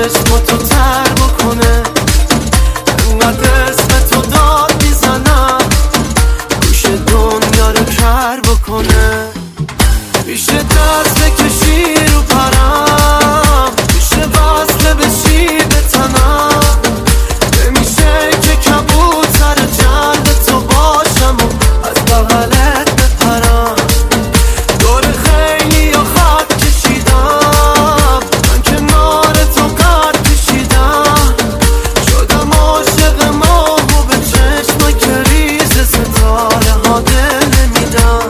چشماتو تر بکنه، انقدر اسم تو داد میزنم گوش دنیا رو کر بکنه. میشه دست بکشی رو پرم، میشه وصله بشی به تنم، نمیشه که کبوتر جلد تو باشم و از بغلت بپرم. دور خیلی یا خط کشیدم، من کنار تو قد کشیدم، شدم عاشق ماه و به چشم که ریز ستاره ها دل نمیدم.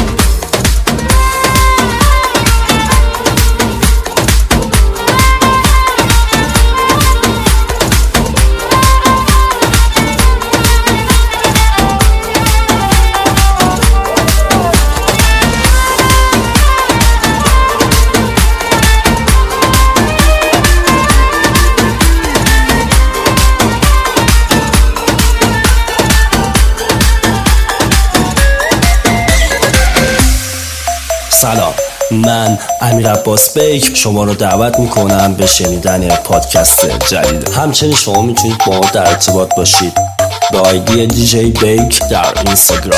سلام، من امیر عباس بیک شما رو دعوت میکنم به شنیدن پادکست جدید. همچنین شما میتونید با ما در ارتباط باشید به آیدی دیجی بیک در اینستاگرام.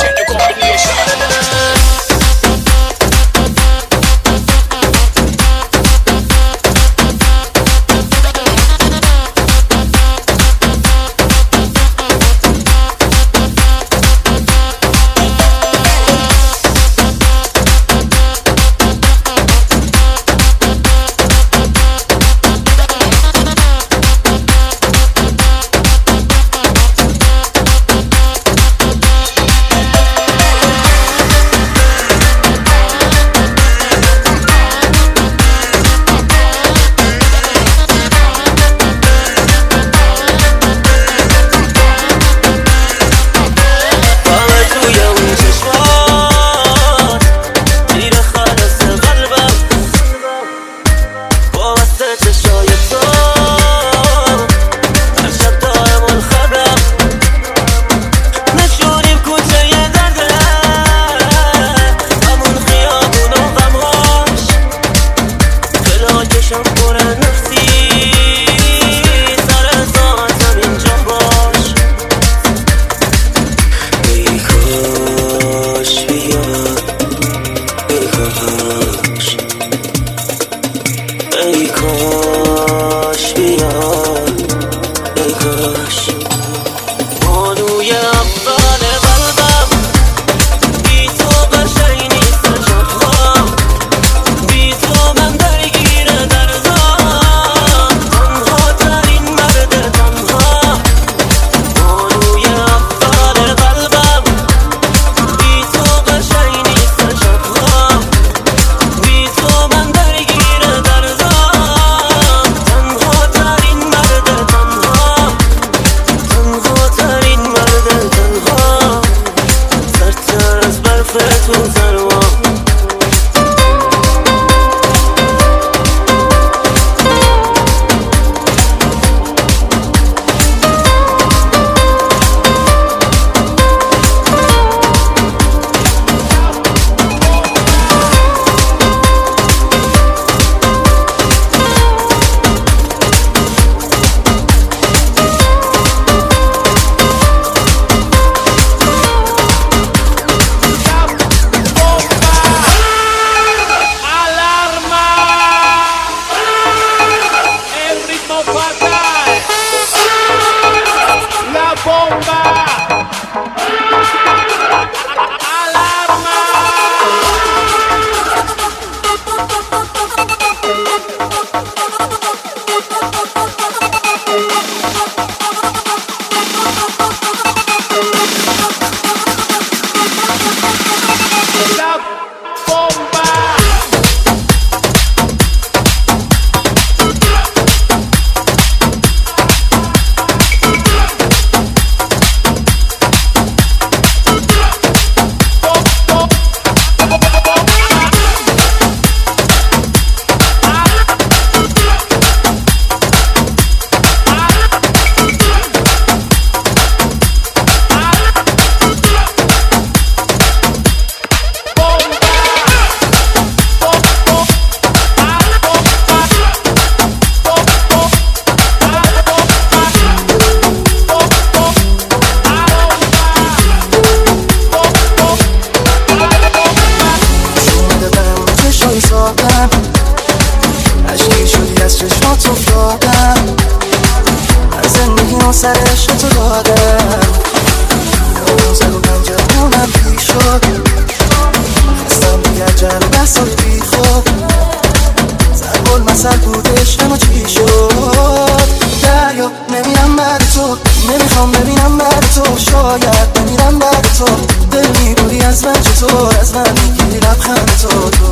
تو دادم زد و پنجرونم پیش شد خستم دیگر جمع بحثای بی خود زربال مثل بود عشق ما چی شد دریا نمیرم بعد تو نمیخوام ببینم بعد تو شاید بمیرم بعد تو دل میبری از من چطور از من میگیری لبخند تو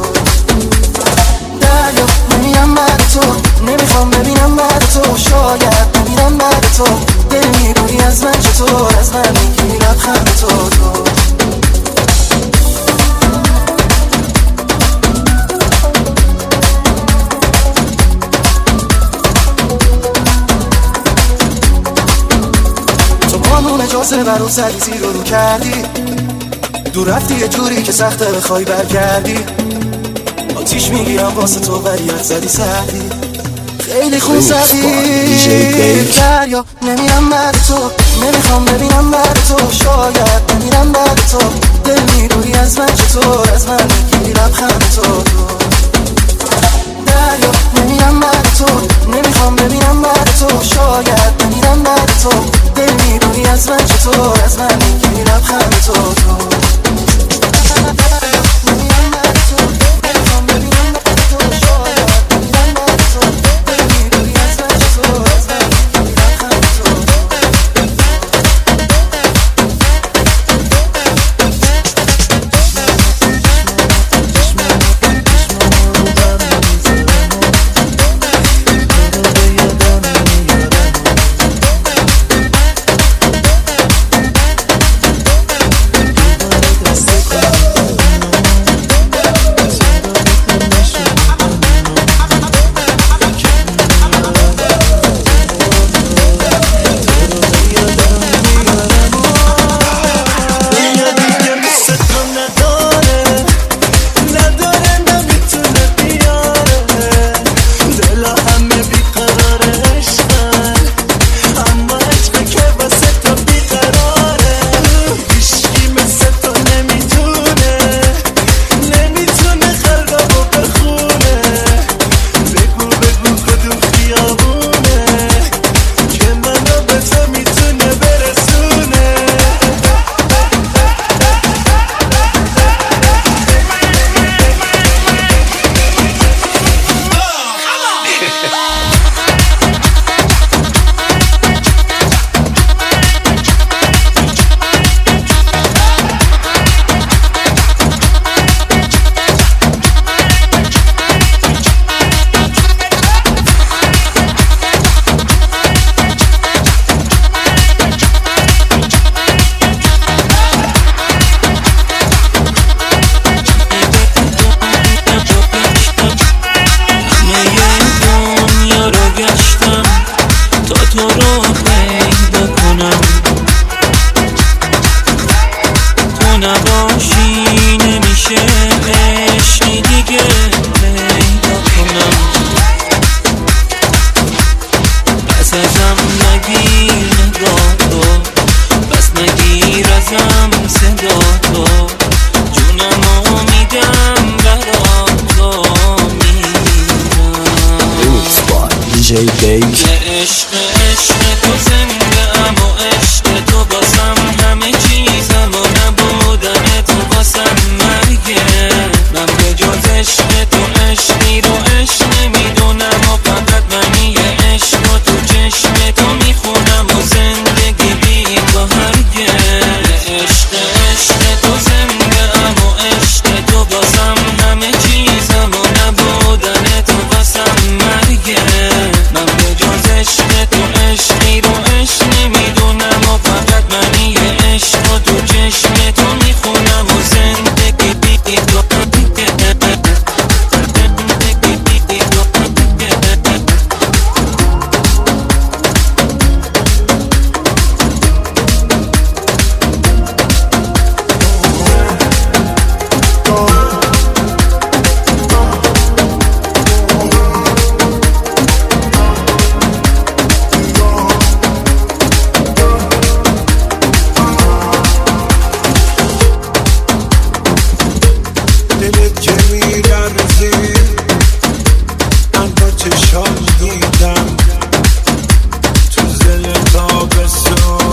دریا نمیرم بعد تو نمیخوام ببینم بعد تو شاید بمیرم بعد تو دل میبری از من چطور از من میگیری لبخند تو اجازه برو سلیزی رو کردی دور رفتی یه جوری که سخته بخوای برگردی آتیش میگیرم واسه تو ولی حد زدی سردی خیلی خون زدی دریا نمیرم بعد تو نمیخوام ببینم بعد تو شاید بمیرم بعد تو دل میبری از من چطور از من میگیری لبخند تو دریا نمیرم بعد تو نمیخوام ببینم بعد تو شاید بمیرم بعد تو دل میبری از من چطور از من میگیری لبخند تو چشام دیدم تو زل تابستون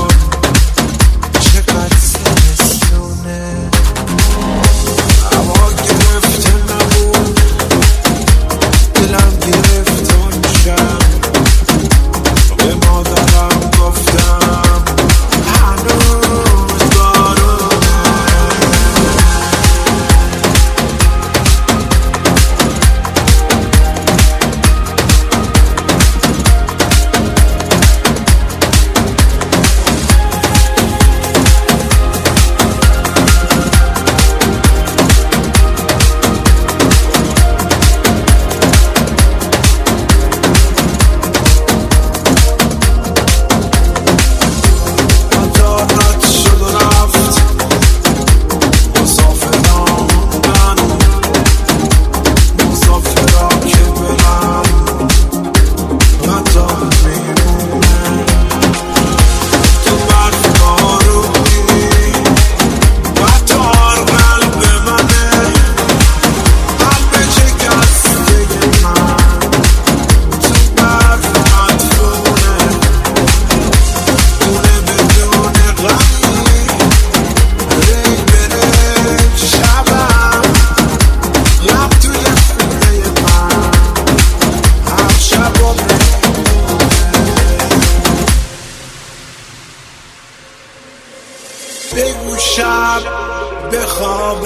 شب به خواب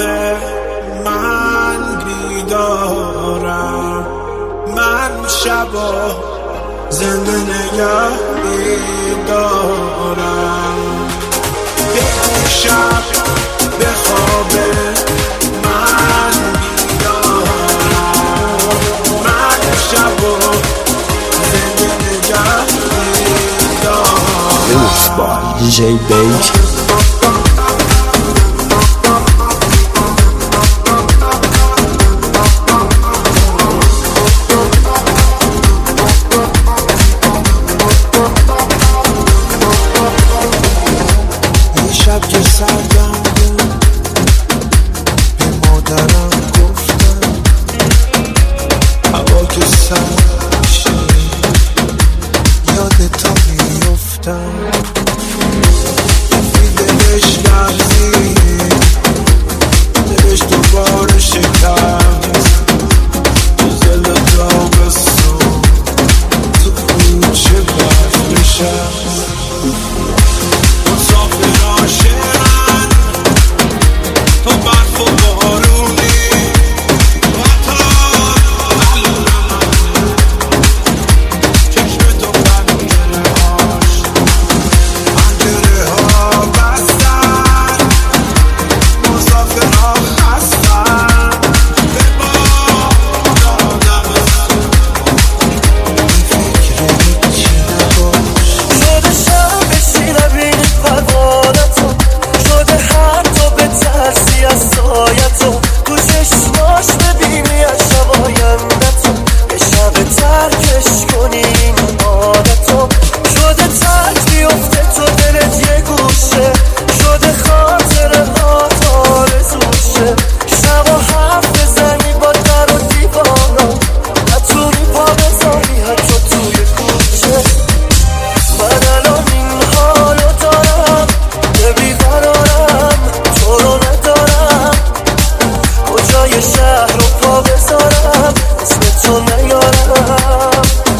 من بیدارم، من شبا زنده نگه میدارم. شب به خواب من بیدارم، من شبا زنده نگه میدارم. با دیجی بیک. که سردم بود به مادرم گفتم هوا که سرد میشه یاد تو میفتم. دلش لرزید، دلش دوباره شکست تو زل تابستون تو کوچه برف نشست. عاشقن تو برف و بارونی و تا چشم تو پنجره ها بستن، مسافر ها خستن به باد آدم فکر هیچی نباش. شده شب بشی نبینی پروانتو، شده حتی به ترسی از سایتو، تو چشماش ببینی از شب آیندتو، یه شب ترکش کنی این عادتو. شده ترک بیفته تو دلت یه گوشه، شده خاطره ها آرزوشه. شبا حرف بزنی با در و دیوارا، نتونی پا بذاری حتی توی کوچه. من الان این حالو دارم که بیقرارم، تو رو ندارم، کجای شهر رو پا بذارم اسم تو نیارم.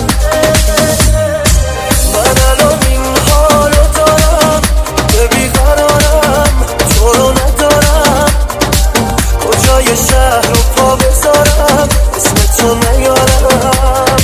من الان این حالو دارم که بیقرارم، تو رو ندارم، کجای شهر رو پا بذارم اسم تو نیارم.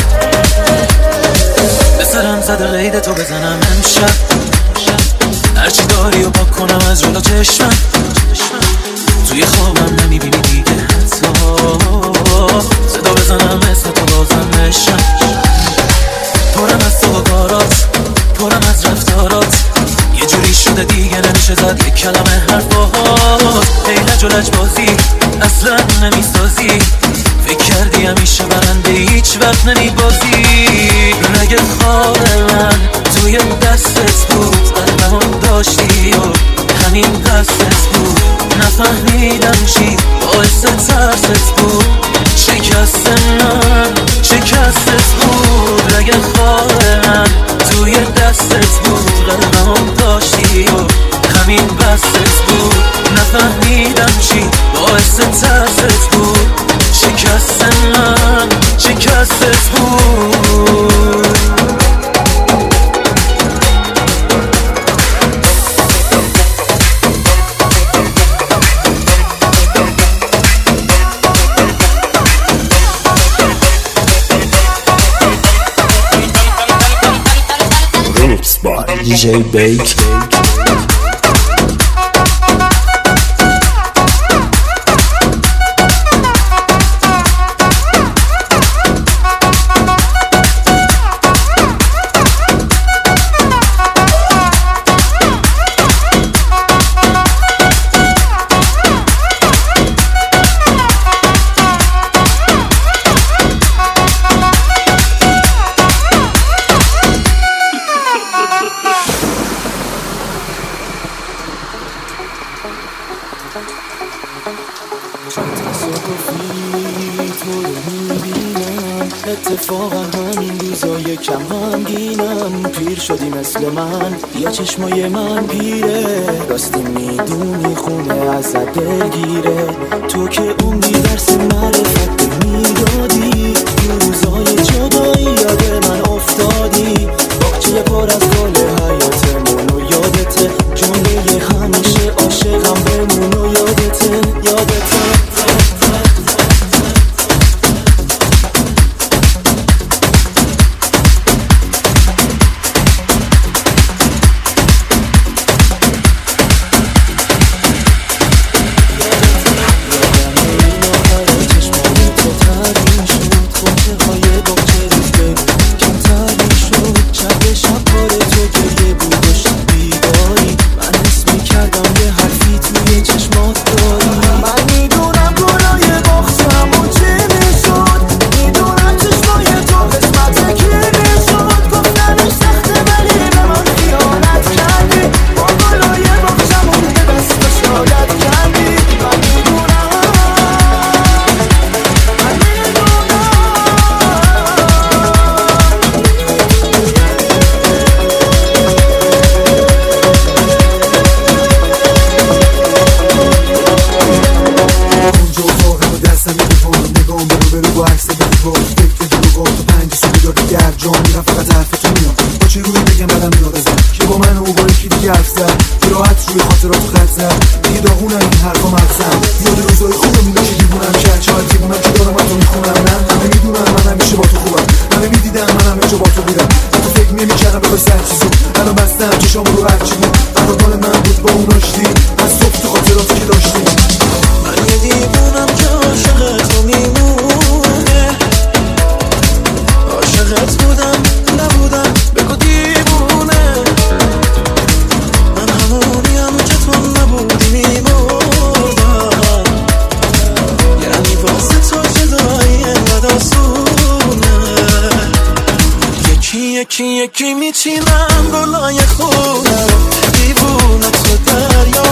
بسرم زده قید تو بزنم امشب، هرچی داری و پاک کنم از جلو چشمم، توی خوابم نمیبینی دیگه حتی صدا بزنم اسم تو بازم نشم. پرم از تو و کارات، پرم از رفتارات، یه جوری شده دیگه نمیشه زد یک کلمه حرف باهات. هیلج و لجبازی اصلا نمیسازی، فکر کردی همیشه برنده هیچ وقت نمیبازی. رگ خواب من توی دستت بود، قلبمون داشتی و همین دستت بود، نفهمیدم چی باعث ترست بود. شکست من شکستت بود، رگ خواب من توی دستت بود، قلبمون داشتی و همین بستت بود، نفهمیدم چی باعث ترست بود. شکست من شکستت بود. Remix by DJ Bake. اتفاقا همین روزا یکم همگینم، پیر شدی مثل من یا چشمای من پیره، راستی میدونی خونه ازت دلگیره، تو که عمری درس معرفت میدادی، روزای جدایی یاد من افتادی، باغچه پر از گل حیاتمون و یادته جمله همیشه من همه جا با تو بودم، حتی فکر نمی‌کردم به سرچیزو. الان بستم چشامو رو هرچی بود، فردا مال من بود با اون آشتی. از صبح تو خاطراتی که داشتی. من یه دیوونم که عاشق تو میمونه، عاشقت بودم نبودم بگو دیوونه. من همونیم که تو نبودی میمردم، یعنی واسه تو جدایی انقدر آسونه. یکی میچینم گلای خونه، دیوونه تو دریا.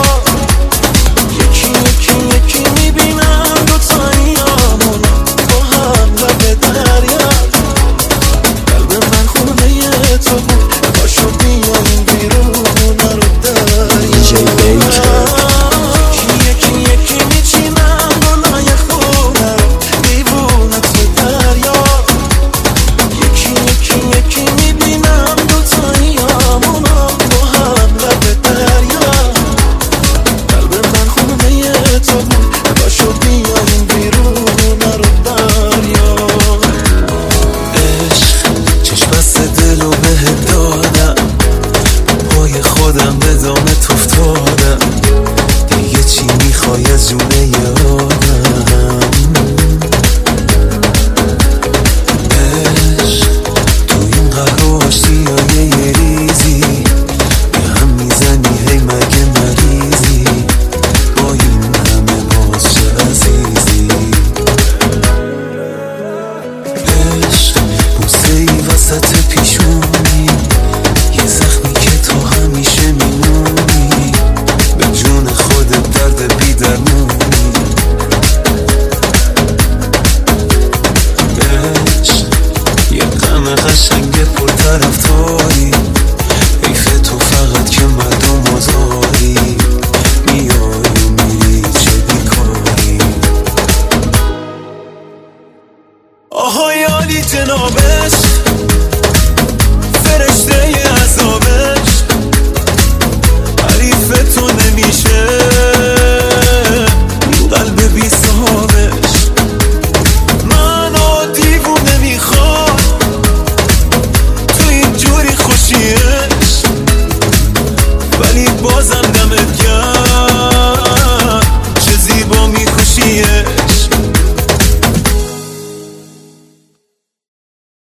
یکی میبینم دوتاییامون با هم لب دریا. قلب من خونه تو بود، پاشو بیایم بیرون رو دریا. یکی میچینم گلای خونه، دیوونه تو دریا. یکی میبینم دوتاییامون با هم لب دریا. قلب من خونه تو بود، پاشو بیایم بیرون رو دریا. عشق چشم بست دلو بهت دادم، پای خودم به دامت افتادم. دیگه چی میخوای از جونه آدم؟ عشق تو این قهر آشتیای یه ریزی به هم میزنی، هی مگه مریضی؟ با این همه باز چه عزیزی؟ عشق بوسه ای وسط پیشونی، یه زخمی که تو همیشه میمونی. به جون خودت درد بی درمونی. عشق یه غم قشنگ پر طرفداری، حیف تو فقط که مردم آزاری. میای